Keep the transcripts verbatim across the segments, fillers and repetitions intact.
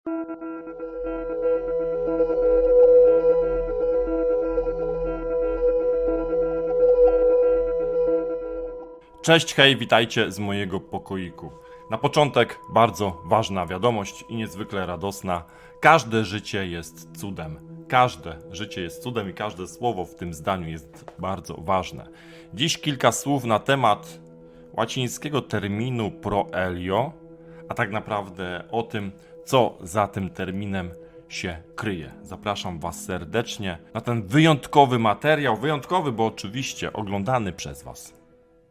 Cześć, hej, witajcie z mojego pokoiku. Na początek bardzo ważna wiadomość i niezwykle radosna. Każde życie jest cudem. Każde życie jest cudem i każde słowo w tym zdaniu jest bardzo ważne. Dziś kilka słów na temat łacińskiego terminu proelio, a tak naprawdę o tym, co za tym terminem się kryje. Zapraszam Was serdecznie na ten wyjątkowy materiał. Wyjątkowy, bo oczywiście oglądany przez Was.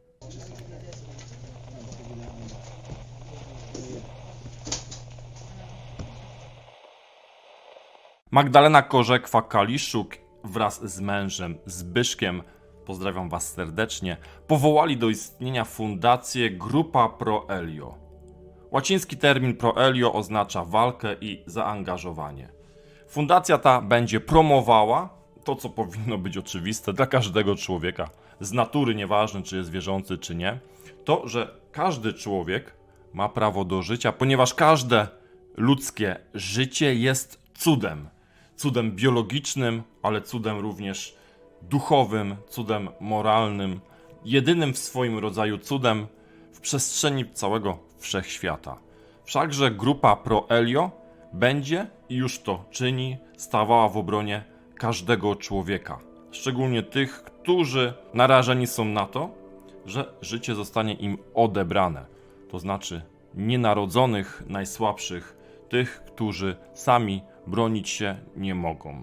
Magdalena Korzekwa-Kaliszuk wraz z mężem Zbyszkiem, pozdrawiam Was serdecznie, powołali do istnienia fundację Grupa Proelio. Łaciński termin proelio oznacza walkę i zaangażowanie. Fundacja ta będzie promowała to, co powinno być oczywiste dla każdego człowieka, z natury, nieważne czy jest wierzący czy nie, to, że każdy człowiek ma prawo do życia, ponieważ każde ludzkie życie jest cudem. Cudem biologicznym, ale cudem również duchowym, cudem moralnym, jedynym w swoim rodzaju cudem w przestrzeni całego wszechświata. Wszakże grupa Proelio będzie i już to czyni, stawała w obronie każdego człowieka, szczególnie tych, którzy narażeni są na to, że życie zostanie im odebrane, to znaczy nienarodzonych, najsłabszych, tych, którzy sami bronić się nie mogą.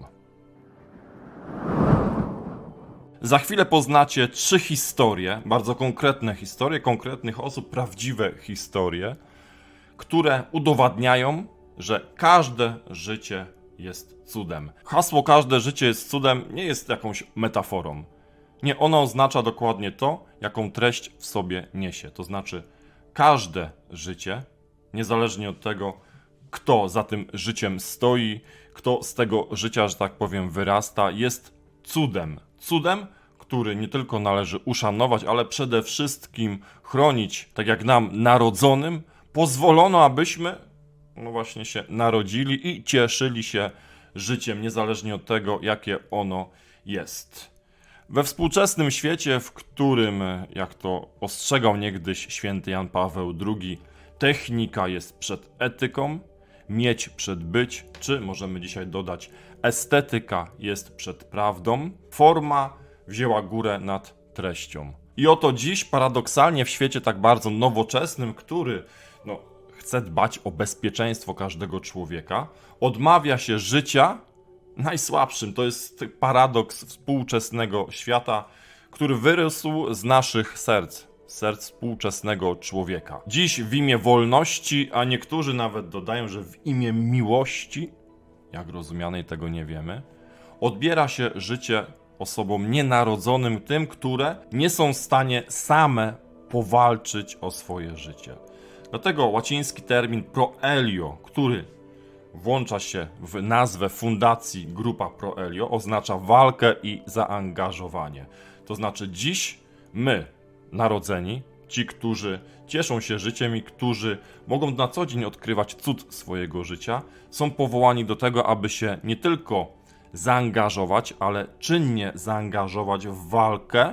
Za chwilę poznacie trzy historie, bardzo konkretne historie, konkretnych osób, prawdziwe historie, które udowadniają, że każde życie jest cudem. Hasło każde życie jest cudem nie jest jakąś metaforą. Nie, ono oznacza dokładnie to, jaką treść w sobie niesie. To znaczy każde życie, niezależnie od tego, kto za tym życiem stoi, kto z tego życia, że tak powiem, wyrasta, jest cudem. Cudem, który nie tylko należy uszanować, ale przede wszystkim chronić, tak jak nam narodzonym pozwolono, abyśmy no właśnie się narodzili i cieszyli się życiem, niezależnie od tego, jakie ono jest. We współczesnym świecie, w którym, jak to ostrzegał niegdyś święty Jan Paweł drugi, technika jest przed etyką, mieć przed być, czy możemy dzisiaj dodać, estetyka jest przed prawdą, forma wzięła górę nad treścią. I oto dziś paradoksalnie w świecie tak bardzo nowoczesnym, który no, chce dbać o bezpieczeństwo każdego człowieka, odmawia się życia najsłabszym. To jest paradoks współczesnego świata, który wyrósł z naszych serc, serc współczesnego człowieka. Dziś w imię wolności, a niektórzy nawet dodają, że w imię miłości, jak rozumianej tego nie wiemy, odbiera się życie osobom nienarodzonym, tym, które nie są w stanie same powalczyć o swoje życie. Dlatego łaciński termin proelio, który włącza się w nazwę fundacji Grupa Proelio, oznacza walkę i zaangażowanie. To znaczy dziś my, narodzeni, ci, którzy cieszą się życiem i którzy mogą na co dzień odkrywać cud swojego życia, są powołani do tego, aby się nie tylko zaangażować, ale czynnie zaangażować w walkę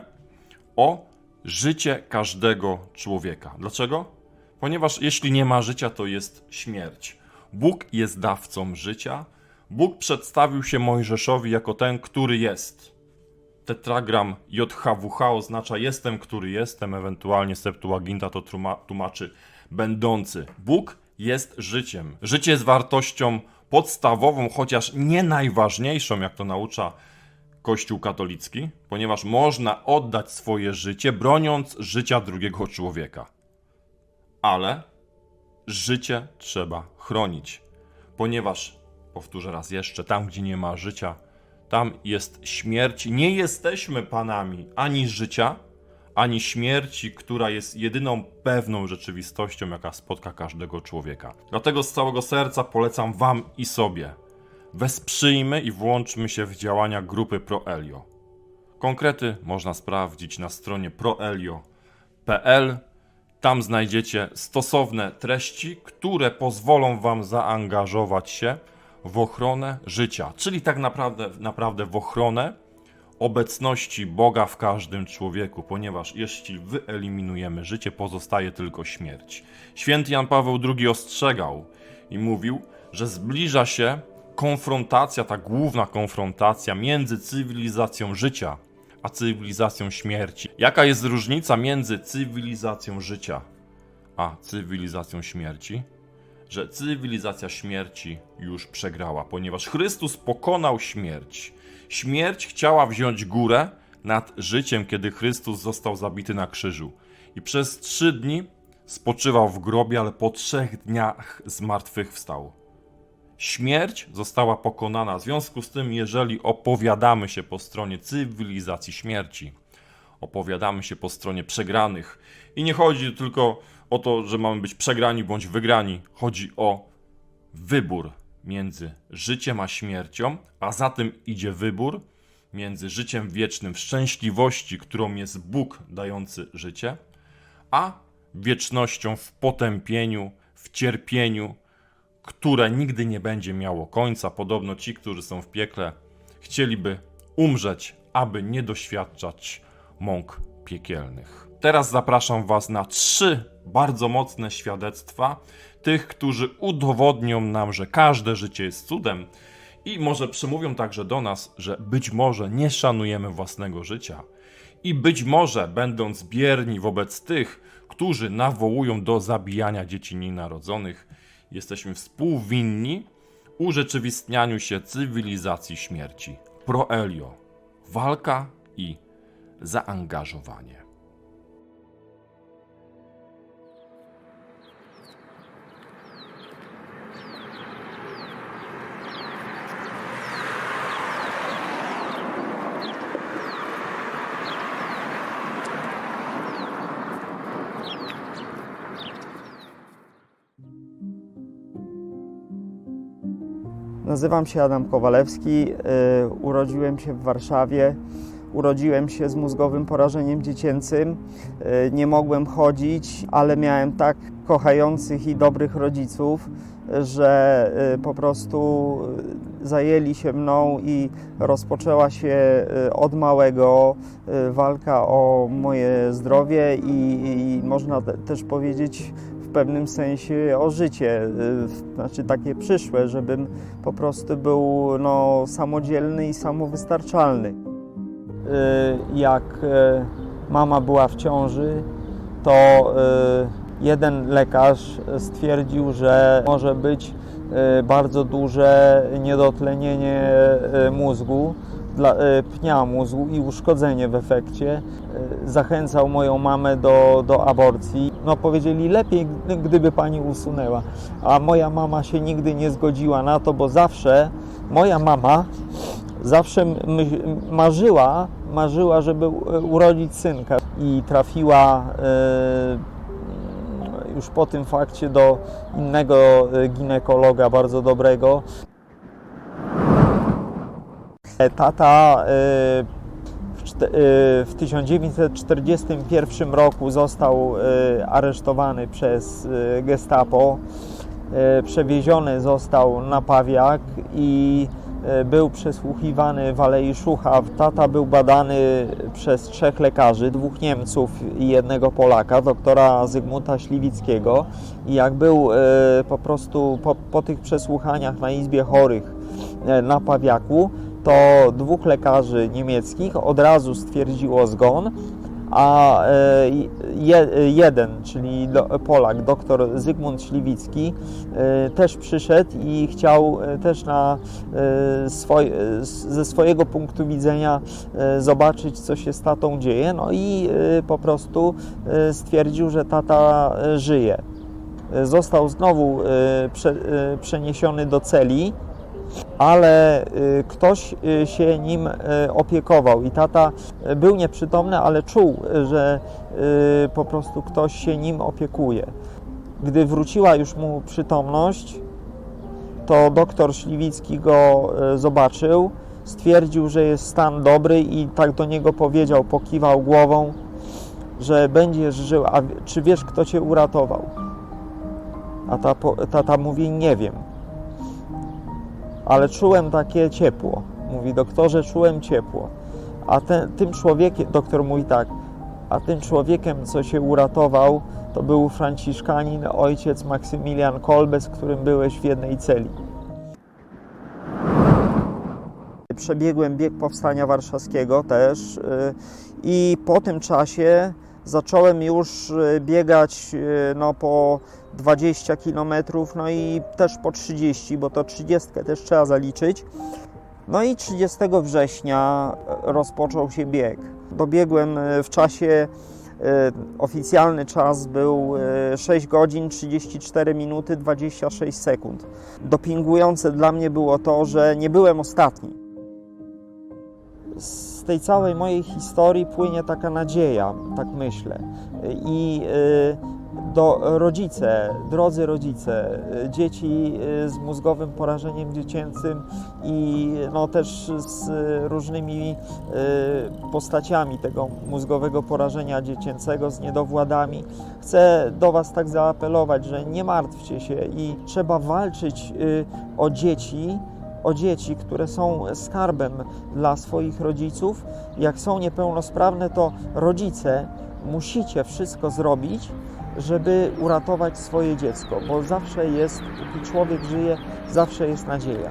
o życie każdego człowieka. Dlaczego? Ponieważ jeśli nie ma życia, to jest śmierć. Bóg jest dawcą życia. Bóg przedstawił się Mojżeszowi jako ten, który jest. Tetragram J H W H oznacza jestem, który jestem, ewentualnie Septuaginta to tłumaczy będący. Bóg jest życiem. Życie jest wartością podstawową, chociaż nie najważniejszą, jak to naucza Kościół katolicki, ponieważ można oddać swoje życie, broniąc życia drugiego człowieka. Ale życie trzeba chronić, ponieważ, powtórzę raz jeszcze, tam gdzie nie ma życia, tam jest śmierć. Nie jesteśmy panami ani życia, ani śmierci, która jest jedyną pewną rzeczywistością, jaka spotka każdego człowieka. Dlatego z całego serca polecam wam i sobie: wesprzyjmy i włączmy się w działania grupy Proelio. Konkrety można sprawdzić na stronie proelio kropka p l Tam znajdziecie stosowne treści, które pozwolą wam zaangażować się w ochronę życia, czyli tak naprawdę, naprawdę w ochronę obecności Boga w każdym człowieku, ponieważ jeśli wyeliminujemy życie, pozostaje tylko śmierć. Święty Jan Paweł drugi ostrzegał i mówił, że zbliża się konfrontacja, ta główna konfrontacja między cywilizacją życia a cywilizacją śmierci. Jaka jest różnica między cywilizacją życia a cywilizacją śmierci? Że cywilizacja śmierci już przegrała, ponieważ Chrystus pokonał śmierć. Śmierć chciała wziąć górę nad życiem, kiedy Chrystus został zabity na krzyżu. I przez trzy dni spoczywał w grobie, ale po trzech dniach zmartwychwstał. Śmierć została pokonana. W związku z tym, jeżeli opowiadamy się po stronie cywilizacji śmierci, opowiadamy się po stronie przegranych. I nie chodzi tylko o to, że mamy być przegrani bądź wygrani. Chodzi o wybór między życiem a śmiercią, a za tym idzie wybór między życiem wiecznym w szczęśliwości, którą jest Bóg dający życie, a wiecznością w potępieniu, w cierpieniu, które nigdy nie będzie miało końca. Podobno ci, którzy są w piekle, chcieliby umrzeć, aby nie doświadczać mąk piekielnych. Teraz zapraszam was na trzy bardzo mocne świadectwa tych, którzy udowodnią nam, że każde życie jest cudem i może przemówią także do nas, że być może nie szanujemy własnego życia i być może, będąc bierni wobec tych, którzy nawołują do zabijania dzieci nienarodzonych, jesteśmy współwinni urzeczywistnianiu się cywilizacji śmierci. Pro Elio. Walka i zaangażowanie. Nazywam się Adam Kowalewski, urodziłem się w Warszawie, urodziłem się z mózgowym porażeniem dziecięcym, nie mogłem chodzić, ale miałem tak kochających i dobrych rodziców, że po prostu zajęli się mną i rozpoczęła się od małego walka o moje zdrowie i, i można też powiedzieć w pewnym sensie o życie, znaczy takie przyszłe, żebym po prostu był no, samodzielny i samowystarczalny. Jak mama była w ciąży, to jeden lekarz stwierdził, że może być bardzo duże niedotlenienie mózgu, dla, pnia mózgu i uszkodzenie w efekcie. Zachęcał moją mamę do, do aborcji. No powiedzieli, lepiej gdyby pani usunęła. A moja mama się nigdy nie zgodziła na to, bo zawsze moja mama zawsze marzyła, marzyła, żeby urodzić synka i trafiła już po tym fakcie do innego ginekologa bardzo dobrego. Tata w tysiąc dziewięćset czterdziestym pierwszym roku został aresztowany przez Gestapo, przewieziony został na Pawiak i był przesłuchiwany w Alei Szucha. Tata był badany przez trzech lekarzy, dwóch Niemców i jednego Polaka, doktora Zygmunta Śliwickiego. I jak był po prostu po, po tych przesłuchaniach na Izbie Chorych na Pawiaku, to dwóch lekarzy niemieckich od razu stwierdziło zgon, a je, jeden, czyli Polak, doktor Zygmunt Śliwicki, też przyszedł i chciał też na swoj, ze swojego punktu widzenia zobaczyć, co się z tatą dzieje, no i po prostu stwierdził, że tata żyje. Został znowu przeniesiony do celi, ale ktoś się nim opiekował i tata był nieprzytomny, ale czuł, że po prostu ktoś się nim opiekuje. Gdy wróciła już mu przytomność, to doktor Śliwicki go zobaczył, stwierdził, że jest stan dobry i tak do niego powiedział, pokiwał głową, że będziesz żył, a czy wiesz, kto cię uratował? A ta, tata mówi, nie wiem, ale czułem takie ciepło. Mówi, doktorze, czułem ciepło. A ten, tym człowiekiem, doktor mówi tak, a tym człowiekiem, co się uratował, to był franciszkanin, ojciec Maksymilian Kolbe, z którym byłeś w jednej celi. Przebiegłem bieg Powstania Warszawskiego też i po tym czasie zacząłem już biegać no, po dwadzieścia kilometrów, no i też po trzydzieści, bo to trzydziestkę też trzeba zaliczyć. No i trzydziestego września rozpoczął się bieg. Dobiegłem w czasie, oficjalny czas był sześć godzin, trzydzieści cztery minuty, dwadzieścia sześć sekund. Dopingujące dla mnie było to, że nie byłem ostatni. Z tej całej mojej historii płynie taka nadzieja, tak myślę. I do rodzice, drodzy rodzice, dzieci z mózgowym porażeniem dziecięcym i no też z różnymi postaciami tego mózgowego porażenia dziecięcego, z niedowładami. Chcę do Was tak zaapelować, że nie martwcie się i trzeba walczyć o dzieci, o dzieci, które są skarbem dla swoich rodziców. Jak są niepełnosprawne, to rodzice musicie wszystko zrobić, żeby uratować swoje dziecko, bo zawsze jest, póki człowiek żyje, zawsze jest nadzieja.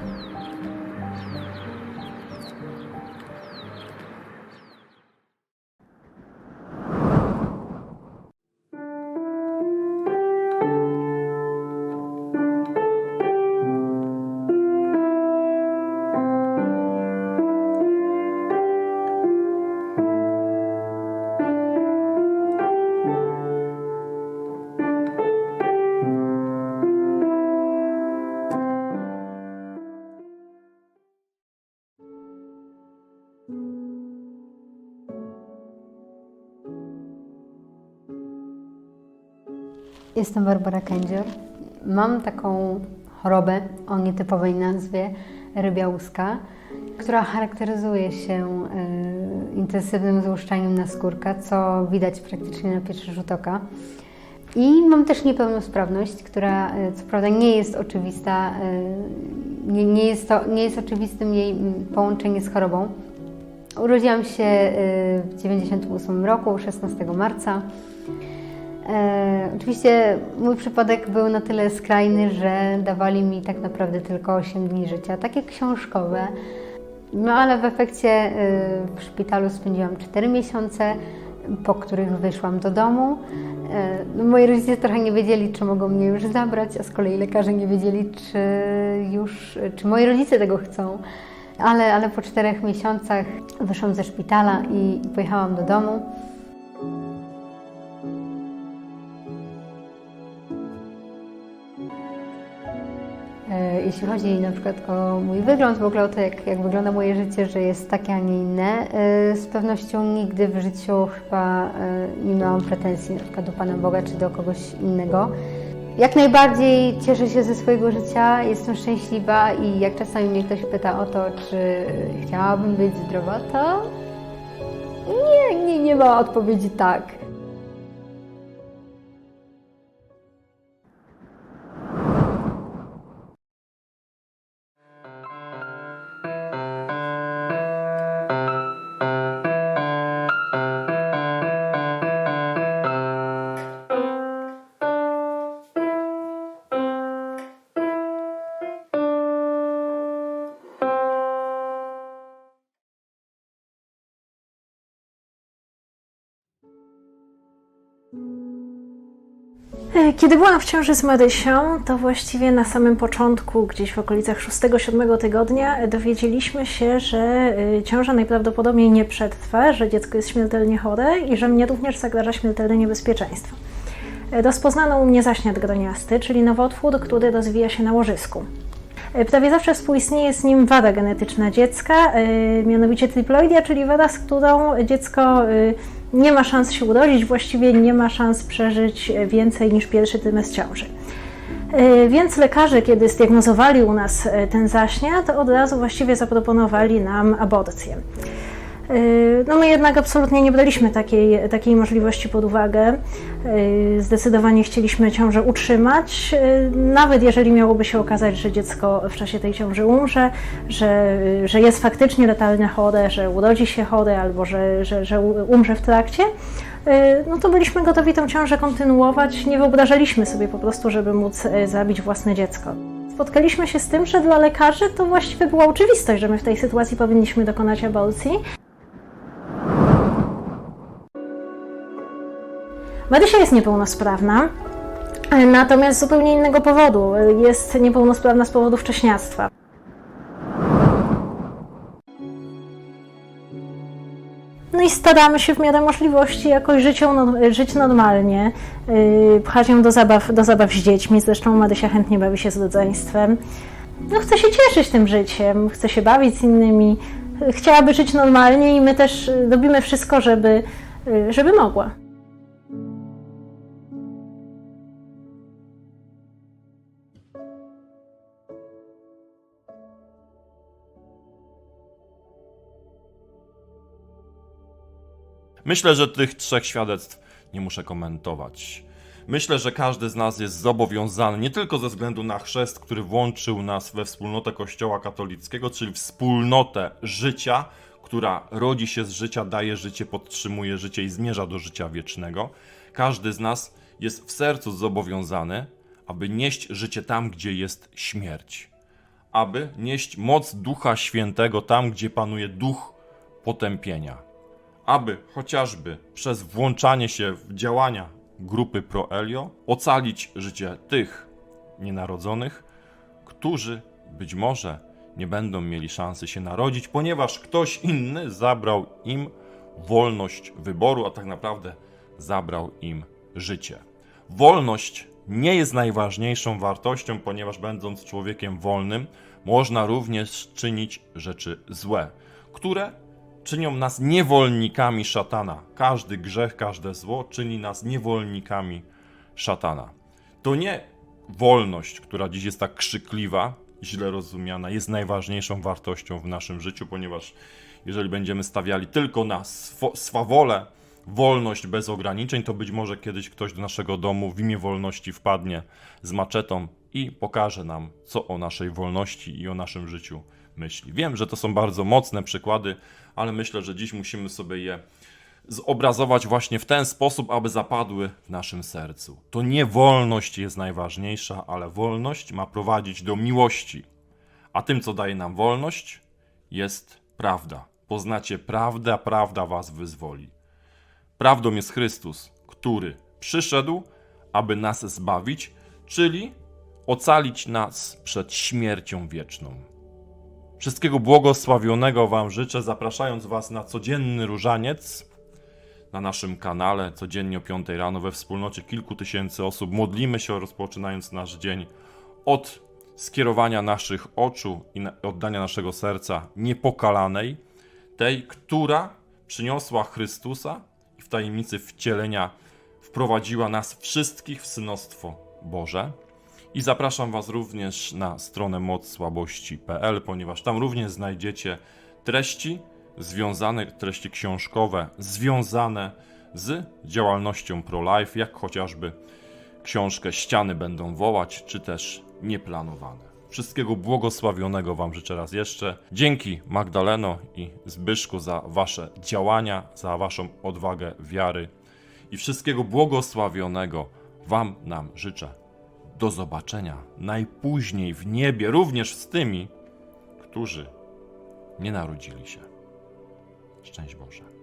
Jestem Barbara Kędzior. Mam taką chorobę o nietypowej nazwie rybia łuska, która charakteryzuje się y, intensywnym złuszczaniem naskórka, co widać praktycznie na pierwszy rzut oka. I mam też niepełnosprawność, która y, co prawda nie jest oczywista, y, nie, nie, jest to, nie jest oczywistym jej połączenie z chorobą. Urodziłam się y, w dziewięćdziesiątym ósmym roku, szesnastego marca. E, oczywiście mój przypadek był na tyle skrajny, że dawali mi tak naprawdę tylko osiem dni życia, takie książkowe. No ale w efekcie e, w szpitalu spędziłam cztery miesiące, po których wyszłam do domu. E, no, moi rodzice trochę nie wiedzieli, czy mogą mnie już zabrać, a z kolei lekarze nie wiedzieli, czy już, czy moi rodzice tego chcą. Ale, ale po czterech miesiącach wyszłam ze szpitala i pojechałam do domu. Jeśli chodzi na przykład o mój wygląd, w ogóle o to, jak, jak wygląda moje życie, że jest takie, a nie inne, z pewnością nigdy w życiu chyba nie miałam pretensji na przykład do Pana Boga czy do kogoś innego. Jak najbardziej cieszę się ze swojego życia, jestem szczęśliwa i jak czasami mnie ktoś pyta o to, czy chciałabym być zdrowa, to nie, nie, nie ma odpowiedzi tak. Kiedy byłam w ciąży z Marysią, to właściwie na samym początku, gdzieś w okolicach szóstego siódmego tygodnia, dowiedzieliśmy się, że ciąża najprawdopodobniej nie przetrwa, że dziecko jest śmiertelnie chore i że mnie również zagraża śmiertelne niebezpieczeństwo. Rozpoznano u mnie zaśniat groniasty, czyli nowotwór, który rozwija się na łożysku. Prawie zawsze współistnieje z nim wada genetyczna dziecka, mianowicie triploidia, czyli wada, z którą dziecko nie ma szans się urodzić, właściwie nie ma szans przeżyć więcej niż pierwszy trymestr ciąży. Więc lekarze, kiedy zdiagnozowali u nas ten zaśniat, od razu właściwie zaproponowali nam aborcję. No my jednak absolutnie nie braliśmy takiej, takiej możliwości pod uwagę. Zdecydowanie chcieliśmy ciążę utrzymać, nawet jeżeli miałoby się okazać, że dziecko w czasie tej ciąży umrze, że, że jest faktycznie letalne chore, że urodzi się chore albo że, że, że umrze w trakcie, no to byliśmy gotowi tę ciążę kontynuować. Nie wyobrażaliśmy sobie po prostu, żeby móc zabić własne dziecko. Spotkaliśmy się z tym, że dla lekarzy to właściwie była oczywistość, że my w tej sytuacji powinniśmy dokonać aborcji. Marysia jest niepełnosprawna, natomiast z zupełnie innego powodu. Jest niepełnosprawna z powodu wcześniactwa. No i staramy się w miarę możliwości jakoś żyć, ją, żyć normalnie, pchać ją do zabaw, do zabaw z dziećmi. Zresztą Marysia chętnie bawi się z rodzeństwem. No, chce się cieszyć tym życiem, chce się bawić z innymi, chciałaby żyć normalnie i my też robimy wszystko, żeby, żeby mogła. Myślę, że tych trzech świadectw nie muszę komentować. Myślę, że każdy z nas jest zobowiązany, nie tylko ze względu na chrzest, który włączył nas we wspólnotę Kościoła katolickiego, czyli wspólnotę życia, która rodzi się z życia, daje życie, podtrzymuje życie i zmierza do życia wiecznego. Każdy z nas jest w sercu zobowiązany, aby nieść życie tam, gdzie jest śmierć. Aby nieść moc Ducha Świętego tam, gdzie panuje duch potępienia. Aby chociażby przez włączanie się w działania grupy Proelio ocalić życie tych nienarodzonych, którzy być może nie będą mieli szansy się narodzić, ponieważ ktoś inny zabrał im wolność wyboru, a tak naprawdę zabrał im życie. Wolność nie jest najważniejszą wartością, ponieważ będąc człowiekiem wolnym, można również czynić rzeczy złe, które czynią nas niewolnikami szatana. Każdy grzech, każde zło czyni nas niewolnikami szatana. To nie wolność, która dziś jest tak krzykliwa, źle rozumiana, jest najważniejszą wartością w naszym życiu, ponieważ jeżeli będziemy stawiali tylko na swo- swawolę, wolność bez ograniczeń, to być może kiedyś ktoś do naszego domu w imię wolności wpadnie z maczetą i pokaże nam, co o naszej wolności i o naszym życiu myśli. Wiem, że to są bardzo mocne przykłady, ale myślę, że dziś musimy sobie je zobrazować właśnie w ten sposób, aby zapadły w naszym sercu. To nie wolność jest najważniejsza, ale wolność ma prowadzić do miłości. A tym, co daje nam wolność, jest prawda. Poznacie prawdę, a prawda was wyzwoli. Prawdą jest Chrystus, który przyszedł, aby nas zbawić, czyli ocalić nas przed śmiercią wieczną. Wszystkiego błogosławionego wam życzę, zapraszając was na codzienny różaniec na naszym kanale, codziennie o piątej rano we wspólnocie kilku tysięcy osób. Modlimy się, rozpoczynając nasz dzień od skierowania naszych oczu i oddania naszego serca niepokalanej, tej, która przyniosła Chrystusa i w tajemnicy wcielenia wprowadziła nas wszystkich w synostwo Boże. I zapraszam was również na stronę moc słabości kropka p l, ponieważ tam również znajdziecie treści związane, treści książkowe związane z działalnością pro-life, jak chociażby książkę Ściany będą wołać, czy też Nieplanowane. Wszystkiego błogosławionego wam życzę raz jeszcze. Dzięki Magdaleno i Zbyszku za wasze działania, za waszą odwagę wiary i wszystkiego błogosławionego wam nam życzę. Do zobaczenia najpóźniej w niebie, również z tymi, którzy nie narodzili się. Szczęść Boże.